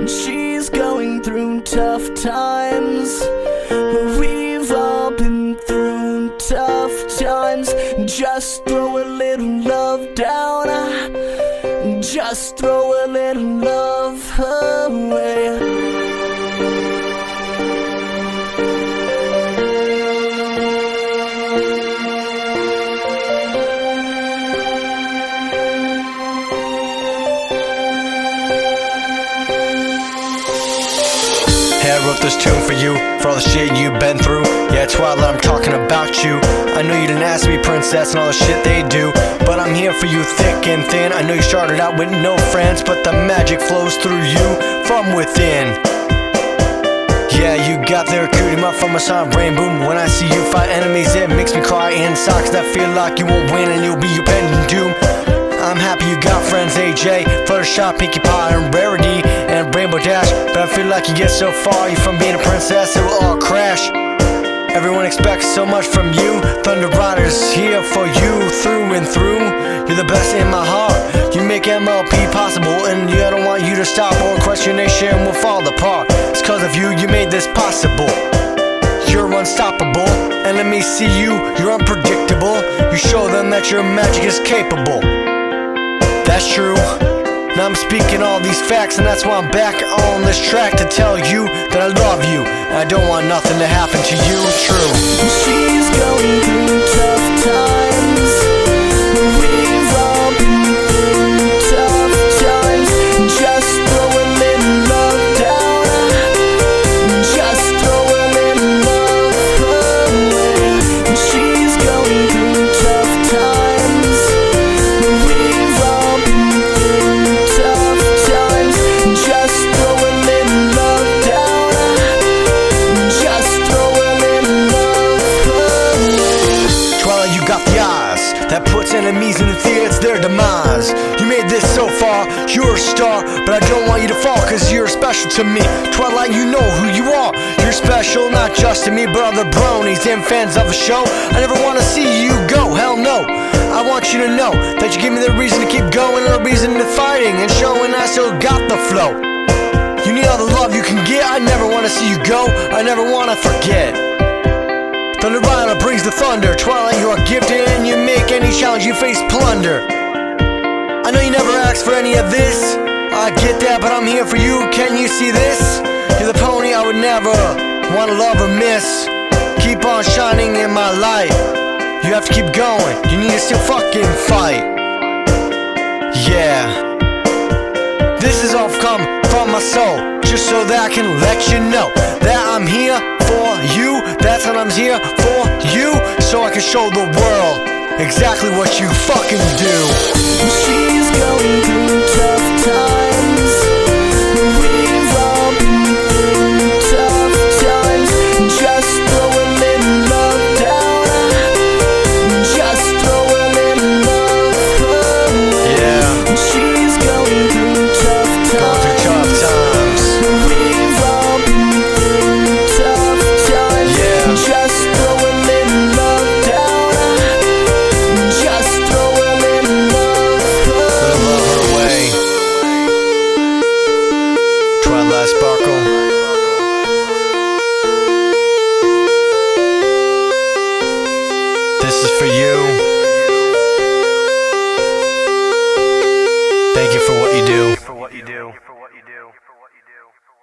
She's going through tough times. We've all been through tough times. Just throw a little love down. Just throw a little love away. I wrote this tune for you, for all the shit you've been through. Yeah, Twilight, I'm talking about you. I know you didn't ask me, princess, and all the shit they do, but I'm here for you thick and thin. I know you started out with no friends, but the magic flows through you from within. Yeah, you got there, cutie mark from a sonic brain boom. When I see you fight enemies, it makes me cry inside, 'cause I feel like you won't win and you'll be your pending doom. I'm happy you got friends, AJ, Fluttershy, Pinkie Pie, and Rarity, and Rainbow Dash. But I feel like you get so far, you from being a princess, it will all crash. Everyone expects so much from you. Thunder Rider's here for you through and through. You're the best in my heart. You make MLP possible, and I don't want you to stop or question nation will fall apart. It's 'cause of you, you made this possible. You're unstoppable, and let me see you, you're unpredictable. You show them that your magic is capable. That's true. Now I'm speaking all these facts, and that's why I'm back on this track to tell you that I love you, and I don't want nothing to happen to you. True. She's going through tough times. We've all been through tough times. Just throw a little love down. Just throw a little love away. She's going through tough times. We've all been through tough times. Just throw a little love down. Just throw a little love away. Twilight, you got the eyes that puts enemies in the theater, it's their demise. You made this so far, you're a star, but I don't want you to fall, 'cause you're special to me. Twilight, you know who you are. You're special, not just to me, but other bronies and fans of the show. I never want to see you go, hell no. I want you to know that you give me the reason to keep going, and the reason to fighting, and showing I still got the flow. You need all the love you can get. I never want to see you go, I never want to forget. Thunder Rider brings the thunder. Twilight, you are gifted, and you make any challenge you face plunder. I know you never asked for any of this, I get that, but I'm here for you. Can you see this? You're the pony I would never want to love or miss. Keep on shining in my light. You have to keep going, you need to still fucking fight. Yeah, this is all come from my soul, just so that I can let you know that I'm here for you. That's what I'm here for you, so I can show the world exactly what you fucking do. She's going through tough times. We've all been through tough times. Just throw a little love down. Just throw a little love away. Yeah. She's going through tough Going through tough times. We've all been through tough times. Yeah. Just throw a little love down. Just throw a little love away. Twilight Sparkle. This is for you. Thank you for what you do.